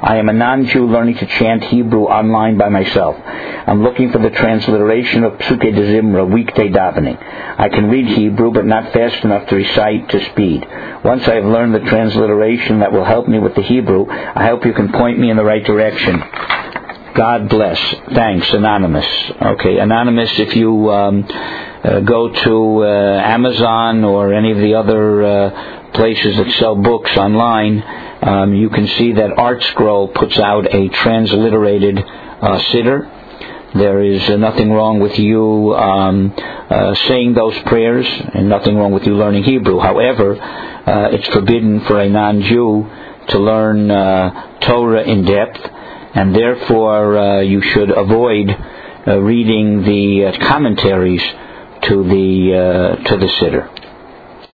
I am a non-Jew learning to chant Hebrew online by myself. I'm looking for the transliteration of Psuke de Zimra, weekday davening. I can read Hebrew, but not fast enough to recite to speed. Once I have learned the transliteration that will help me with the Hebrew, I hope you can point me in the right direction. God bless. Thanks, Anonymous. Okay, Anonymous, if you go to Amazon or any of the other places that sell books online, you can see that Art Scroll puts out a transliterated siddur. There is nothing wrong with you saying those prayers, and nothing wrong with you learning Hebrew. However, it's forbidden for a non-Jew to learn Torah in depth, and therefore you should avoid reading the commentaries to the siddur.